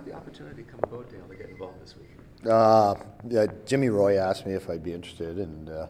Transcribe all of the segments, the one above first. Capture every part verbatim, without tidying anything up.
How'd the opportunity come about, Dale, to get involved this week? Uh, yeah, Jimmy Roy asked me if I'd be interested, and uh,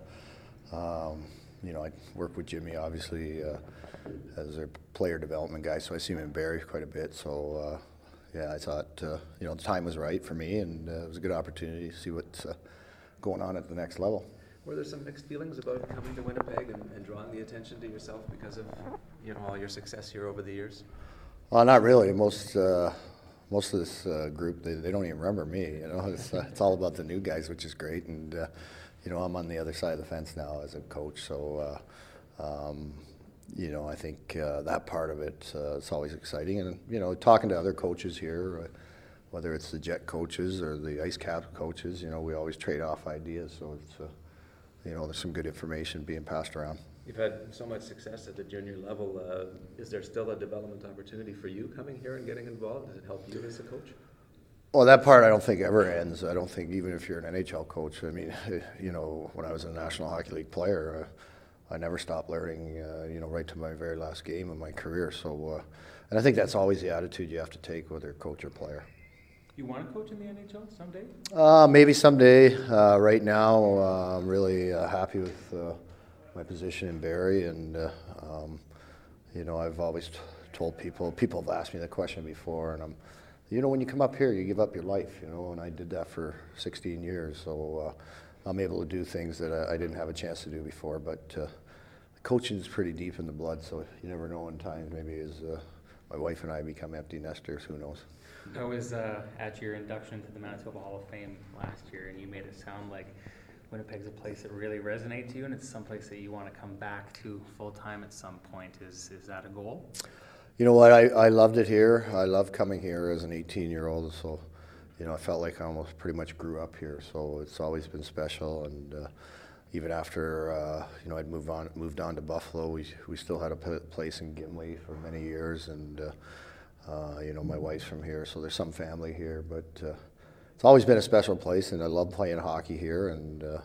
um, you know, I worked with Jimmy obviously uh, as a player development guy, so I see him in Barrie quite a bit. So uh, yeah, I thought uh, you know the time was right for me, and uh, it was a good opportunity to see what's uh, going on at the next level. Were there some mixed feelings about coming to Winnipeg and, and drawing the attention to yourself because of you know all your success here over the years? Well, not really. Most uh, most of this uh, group, they, they don't even remember me. You know, it's uh, it's all about the new guys, which is great. And uh, you know, I'm on the other side of the fence now as a coach, so uh, um, you know, I think uh, that part of it uh, it's always exciting. And you know, talking to other coaches here, uh, whether it's the Jet coaches or the Ice Cap coaches, you know, we always trade off ideas. So it's uh, you know, there's some good information being passed around. You've had so much success at the junior level. Uh, is there still a development opportunity for you coming here and getting involved? Does it help you as a coach? Well, that part I don't think ever ends. I don't think even if you're an N H L coach. I mean, you know, when I was a National Hockey League player, uh, I never stopped learning, uh, you know, right to my very last game of my career. So, uh, and I think that's always the attitude you have to take, whether coach or player. You want to coach in the N H L someday? Uh, maybe someday. Uh, right now, uh, I'm really uh, happy with uh, my position in Barrie, and uh, um, you know, I've always t- told people. People have asked me the question before, and I'm, you know, when you come up here, you give up your life, you know, and I did that for sixteen years, so uh, I'm able to do things that I, I didn't have a chance to do before. But uh, coaching is pretty deep in the blood, so you never know. In times, maybe as uh, my wife and I become empty nesters, who knows? I was uh, at your induction to the Manitoba Hall of Fame last year, and you made it sound like Winnipeg's a place that really resonates to you, and it's someplace that you want to come back to full time at some point. Is is that a goal? You know what? I, I loved it here. I loved coming here as an eighteen-year-old. So, you know, I felt like I almost pretty much grew up here. So it's always been special. And uh, even after uh, you know I'd moved on moved on to Buffalo, we we still had a p- place in Gimli for many years. And uh, uh, you know, my wife's from here, so there's some family here. But uh, it's always been a special place, and I love playing hockey here. And uh,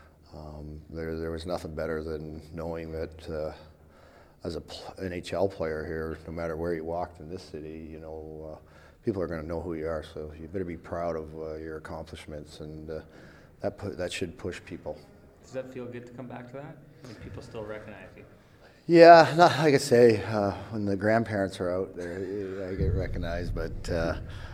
um, there there was nothing better than knowing that. Uh, As a pl- N H L player here, no matter where you walked in this city, you know, uh, people are going to know who you are. So you better be proud of uh, your accomplishments, and uh, that pu- that should push people. Does that feel good to come back to that? I mean, people still recognize you. Yeah, not like I say, uh, when the grandparents are out there, I get recognized. But uh,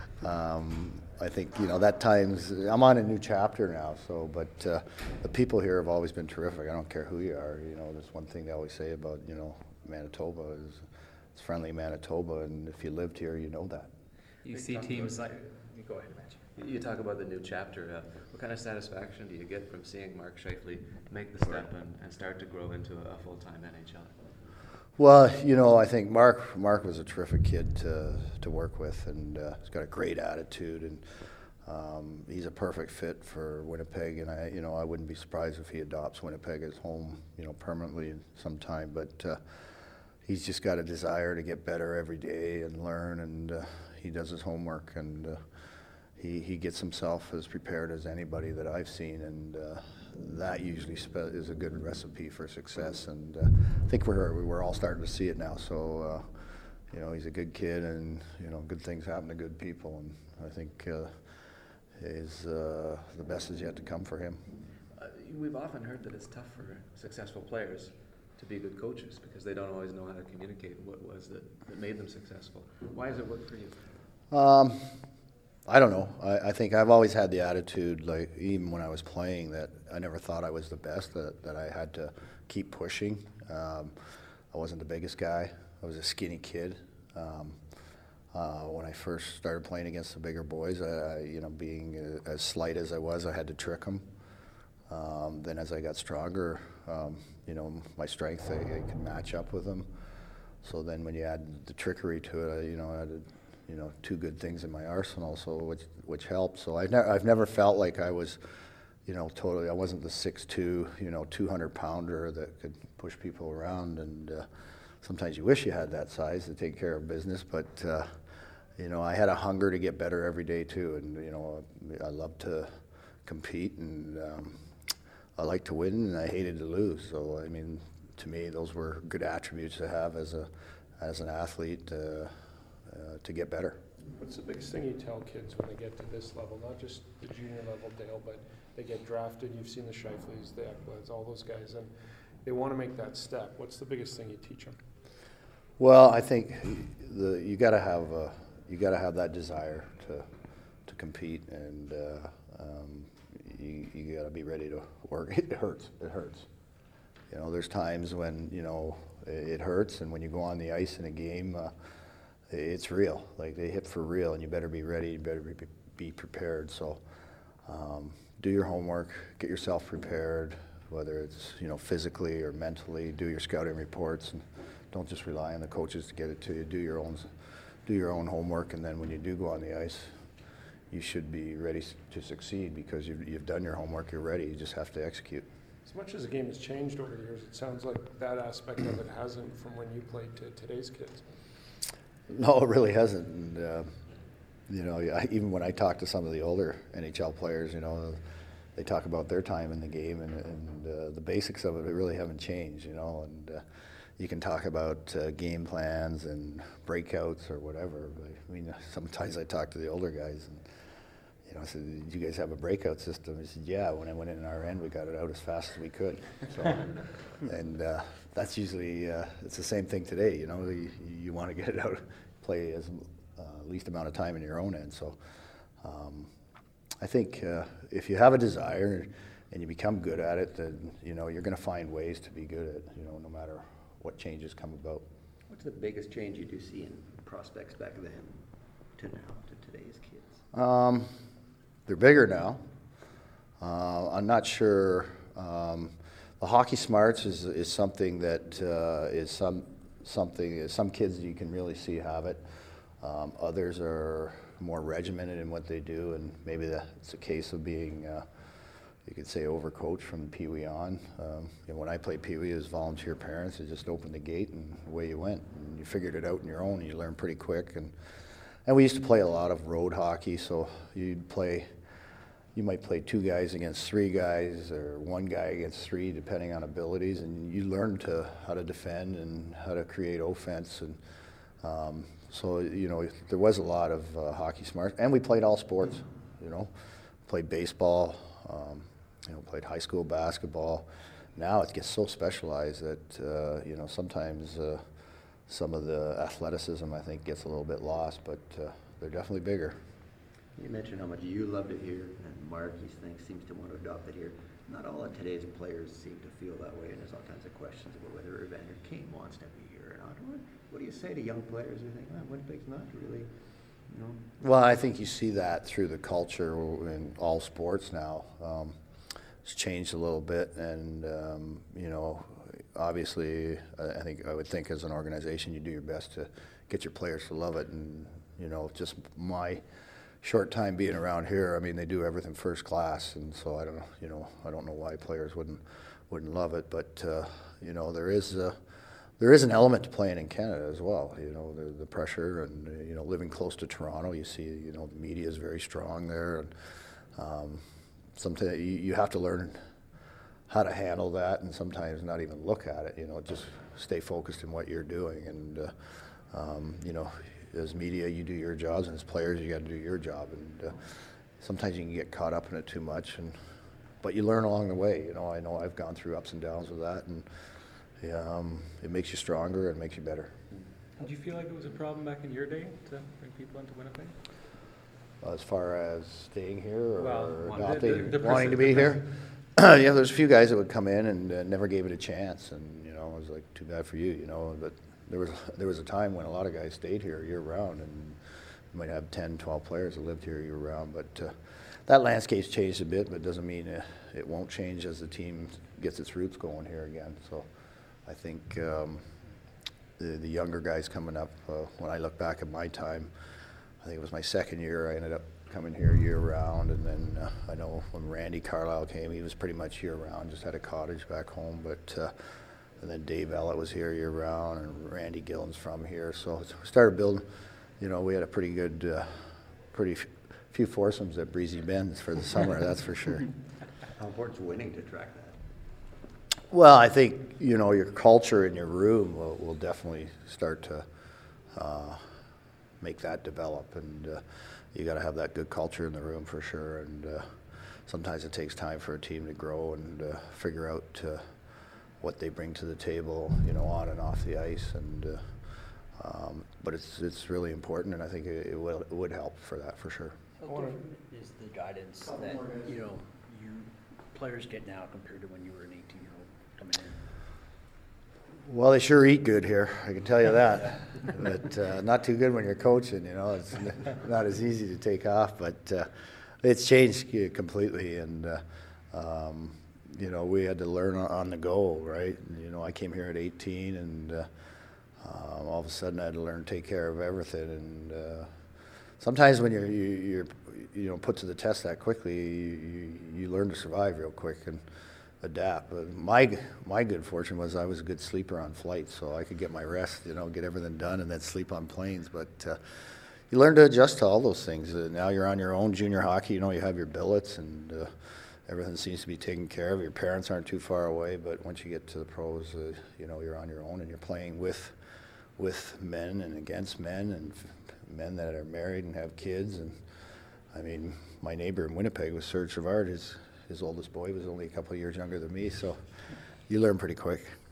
um, I think you know that times I'm on a new chapter now. So, but uh, the people here have always been terrific. I don't care who you are. You know, there's one thing they always say about you know. Manitoba is it's friendly Manitoba, and if you lived here, you know that. You see teams like. You go ahead, Mitch. You talk about the new chapter. Uh, what kind of satisfaction do you get from seeing Mark Scheifele make the step and, and start to grow into a full-time N H L? Well, you know, I think Mark Mark was a terrific kid to to work with, and uh, he's got a great attitude, and um, he's a perfect fit for Winnipeg. And I, you know, I wouldn't be surprised if he adopts Winnipeg as home, you know, permanently sometime. But uh, he's just got a desire to get better every day and learn, and uh, he does his homework, and uh, he he gets himself as prepared as anybody that I've seen, and uh, that usually spe- is a good recipe for success. And uh, I think we're we're all starting to see it now. So uh, you know, he's a good kid, and you know, good things happen to good people, and I think uh, is uh, the best is yet to come for him. Uh, we've often heard that it's tough for successful players to be good coaches because they don't always know how to communicate what was that, that made them successful. Why has it worked for you? Um, I don't know. I, I think I've always had the attitude, like even when I was playing, that I never thought I was the best, that, that I had to keep pushing. Um, I wasn't the biggest guy. I was a skinny kid. Um, uh, when I first started playing against the bigger boys, I, I, you know, being uh, as slight as I was, I had to trick them. Um, then as I got stronger, um, you know, my strength, I, I could match up with them. So then when you add the trickery to it, I, you know, I added, you know, two good things in my arsenal, so which which helped. So I've never I've never felt like I was, you know, totally. I wasn't the six two, you know, two hundred pounder that could push people around. And uh, sometimes you wish you had that size to take care of business, but uh, you know, I had a hunger to get better every day too. And you know, I love to compete, and um, I like to win, and I hated to lose. So I mean, to me, those were good attributes to have as a as an athlete. Uh, Uh, to get better. What's the biggest thing you tell kids when they get to this level, not just the junior level, Dale, but they get drafted, you've seen the Scheifeleys, the Ekblads, all those guys, and they want to make that step. What's the biggest thing you teach them? Well, I think the you got to have uh, you got to have that desire to to compete, and uh, um, you you got to be ready to work. It hurts. It hurts. You know, there's times when you know it hurts, and when you go on the ice in a game, uh, it's real. Like they hit for real, and you better be ready. You better be, be prepared. So, um, do your homework. Get yourself prepared, whether it's you know physically or mentally. Do your scouting reports, and don't just rely on the coaches to get it to you. Do your own, do your own homework, and then when you do go on the ice, you should be ready to succeed because you've, you've done your homework. You're ready. You just have to execute. As much as the game has changed over the years, it sounds like that aspect of it hasn't from when you played to today's kids. No, it really hasn't. And, uh, you know, I, even when I talk to some of the older N H L players, you know, they talk about their time in the game, and, and uh, the basics of it really haven't changed. You know, and uh, you can talk about uh, game plans and breakouts or whatever. But, I mean, sometimes I talk to the older guys, and you know, I said, "Did you guys have a breakout system?" He said, "Yeah. When I went in our end, we got it out as fast as we could." So, and uh, that's usually uh, it's the same thing today. You know, you, you want to get it out, play as uh, least amount of time in your own end. So, um, I think uh, if you have a desire and you become good at it, then you know you're going to find ways to be good at. You know, no matter what changes come about. What's the biggest change you do see in prospects back then to now, to today's kids? Um, they're bigger now. Uh, I'm not sure. Um, the hockey smarts is is something that uh, is some something some kids you can really see have it. Um, others are more regimented in what they do, and maybe that's a case of being. Uh, You could say overcoached from Pee Wee on. Um, you know, when I played Pee Wee, it was volunteer parents. They just opened the gate and away you went. And you figured it out on your own. And you learned pretty quick. And and we used to play a lot of road hockey. So you'd play, you might play two guys against three guys, or one guy against three, depending on abilities. And you learn to how to defend and how to create offense. And um, so you know, there was a lot of uh, hockey smarts. And we played all sports. You know, played baseball. Um, You know, played high school basketball. Now it gets so specialized that uh, you know sometimes uh, some of the athleticism I think gets a little bit lost, but uh, they're definitely bigger. You mentioned how much you loved it here, and Mark, he thinks, seems to want to adopt it here. Not all of today's players seem to feel that way, and there's all kinds of questions about whether Evander Kane wants to be here or not. What, what do you say to young players who think, oh, Winnipeg's not really, you know? Well, I think you see that through the culture in all sports now. Um, It's changed a little bit, and um, you know, obviously, I think I would think as an organization, you do your best to get your players to love it. And you know, just my short time being around here, I mean, they do everything first class, and so I don't know, you know, I don't know why players wouldn't wouldn't love it. But uh, you know, there is a there is an element to playing in Canada as well. You know, the, the pressure, and uh, you know, living close to Toronto, you see, you know, the media is very strong there, and um, sometimes you, you have to learn how to handle that, and sometimes not even look at it. You know, just stay focused in what you're doing, and uh, um, you know, as media, you do your jobs, and as players, you got to do your job. And uh, sometimes you can get caught up in it too much, and but you learn along the way. You know, I know I've gone through ups and downs with that, and yeah, um, it makes you stronger and makes you better. Did you feel like it was a problem back in your day to bring people into Winnipeg? As far as staying here or Well, not the- the- being- the wanting to perce- be the here? Yeah, there's a few guys that would come in and uh, never gave it a chance, and you know, it was like, too bad for you, you know. But there was there was a time when a lot of guys stayed here year round, and you might have ten, twelve players that lived here year round. But uh, that landscape's changed a bit, but it doesn't mean uh, it won't change as the team gets its roots going here again. So I think um, the the younger guys coming up, uh, when I look back at my time, I think it was my second year, I ended up coming here year round, and then uh, I know when Randy Carlisle came, he was pretty much year round, just had a cottage back home. But uh, and then Dave Ellett was here year round, and Randy Gillen's from here, so we started building. You know, we had a pretty good, uh, pretty f- few foursomes at Breezy Bend for the summer, that's for sure. How important's winning to track that? Well, I think you know your culture in your room will, will definitely start to. Uh, make that develop. And uh, you got to have that good culture in the room for sure. And uh, sometimes it takes time for a team to grow and uh, figure out uh, what they bring to the table, you know, on and off the ice. And uh, um, but it's it's really important, and I think it, it will it would help for that for sure. I How wanna- different is the guidance that, you know, you players get now compared to when you were an eighteen-year-old coming in? Well, they sure eat good here, I can tell you that. But uh, not too good when you're coaching, you know. It's n- not as easy to take off, but uh, it's changed uh, completely. And, uh, um, you know, we had to learn on- on the go, right? And, you know, I came here at eighteen, and uh, um, all of a sudden I had to learn to take care of everything. And uh, sometimes when you're, you, you're, you know, put to the test that quickly, you, you, you learn to survive real quick and adapt. But my my good fortune was I was a good sleeper on flights, so I could get my rest, you know, get everything done, and then sleep on planes. But uh, you learn to adjust to all those things. Uh, now you're on your own. Junior hockey, you know, you have your billets, and uh, everything seems to be taken care of. Your parents aren't too far away, but once you get to the pros, uh, you know, you're on your own, and you're playing with with men and against men, and f- men that are married and have kids. And I mean, my neighbor in Winnipeg was Serge Savard. His his oldest boy was only a couple of years younger than me, so you learn pretty quick.